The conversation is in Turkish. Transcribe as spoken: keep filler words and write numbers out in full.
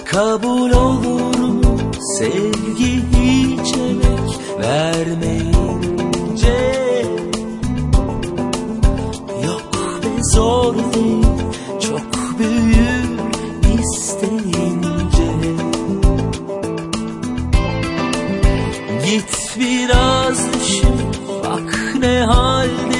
Kabul olur mu sevgi hiç emek vermeyince? Yok be, zor değil, çok büyür isteyince. Git biraz düşün, bak ne halde